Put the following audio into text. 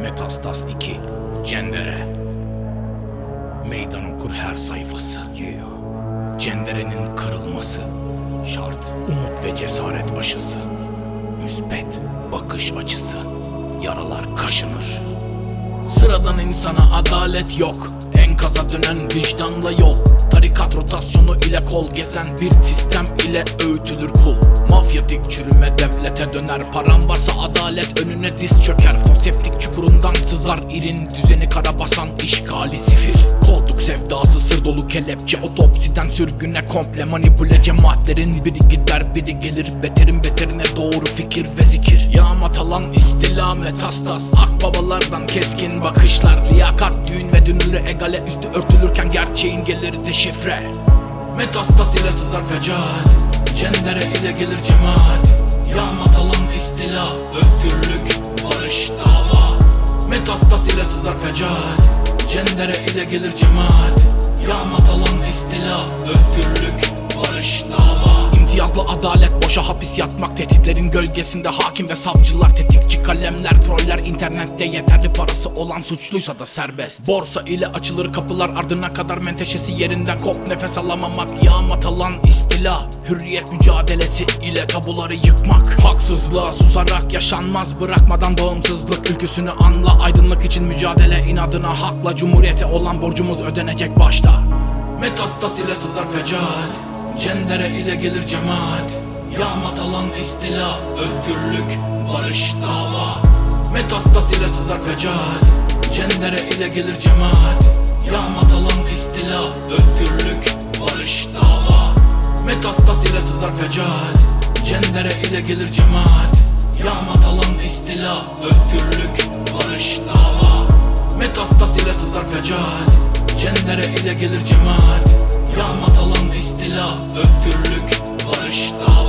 Metastas 2 Cendere. Meydan okur her sayfası. Cenderenin kırılması şart, umut ve cesaret aşısı. Müspet bakış açısı, yaralar kaşınır. Sıradan insana adalet yok, enkaza dönen vicdanla yol. Tarikat rotasyonu ile kol gezen bir sistem ile öğütülür kul. Mafyatik çürüme devlete döner, param varsa adalet önüne diz çöker. Fonseptik çukurundan sızar irin düzeni kara basan işgali zifir. Koltuk sevdası sır dolu kelepçe, otopsiden sürgüne komple manipüle. Cemaatlerin biri gider biri gelir, beterin beterine doğru fikir ve zikir. Yağma talan istila metastas, akbabalardan keskin bakışlar. Liyakat düğün ve dünürü egale üstü örtülürken gerçeğin gelir deşifre. Metastas ile sızar fecaat, cendere ile gelir cemaat. Yağma talan istila, özgürlük, barış, dava. Metastas ile sızar fecaat, cendere ile gelir cemaat. Yağma talan istila, özgürlük, barış, dava. İmtiyazlı adalet, boşa hapis yatmak. Tehditlerin gölgesinde hakim ve savcılar. Tetikçi kalemler, troller, internette yeterli parası olan suçluysa da serbest. Borsa ile açılır kapılar ardına kadar, menteşesi yerinden kop nefes alamamak. Yağma talan istila, hürriyet mücadelesi ile tabuları yıkmak. Haksızlığa susarak yaşanmaz, bırakmadan bağımsızlık ülküsünü anla. Aydınlık için mücadele inadına, hakla cumhuriyete olan borcumuz ödenecek başta. Metastas ile sızar fecaat, cendere ile gelir cemaat. Yağma talan istila, özgürlük, barış, dava. Metastas ile sızar fecaat, cendere ile gelir cemaat. Yağma talan istila, özgürlük, barış, dava. Metastas ile sızar fecaat, cendere ile gelir cemaat. Yağma talan istila, özgürlük, barış, dava. Metastas ile sızar fecaat, cendere ile gelir cemaat. Yağma talan istila, özgürlük, barış, dava.